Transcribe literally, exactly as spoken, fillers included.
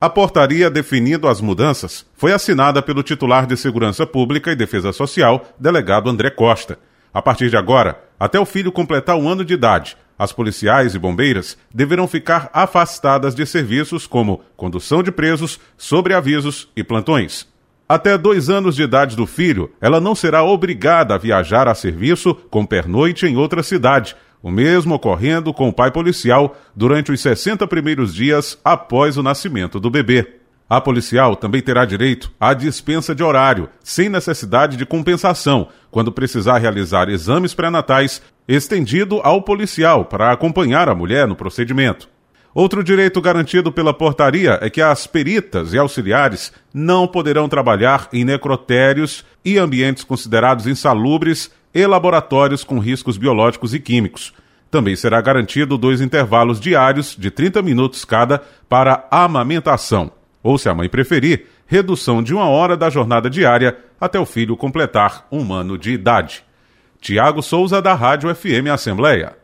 A portaria definindo as mudanças foi assinada pelo titular de Segurança Pública e Defesa Social, delegado André Costa. A partir de agora, até o filho completar um ano de idade, as policiais e bombeiras deverão ficar afastadas de serviços como condução de presos, sobreavisos e plantões. Até dois anos de idade do filho, ela não será obrigada a viajar a serviço com pernoite em outra cidade, o mesmo ocorrendo com o pai policial durante os sessenta primeiros dias após o nascimento do bebê. A policial também terá direito à dispensa de horário, sem necessidade de compensação, quando precisar realizar exames pré-natais, estendido ao policial para acompanhar a mulher no procedimento. Outro direito garantido pela portaria é que as peritas e auxiliares não poderão trabalhar em necrotérios e ambientes considerados insalubres e laboratórios com riscos biológicos e químicos. Também será garantido dois intervalos diários de trinta minutos cada para amamentação, ou, se a mãe preferir, redução de uma hora da jornada diária até o filho completar um ano de idade. Tiago Souza, da Rádio F M Assembleia.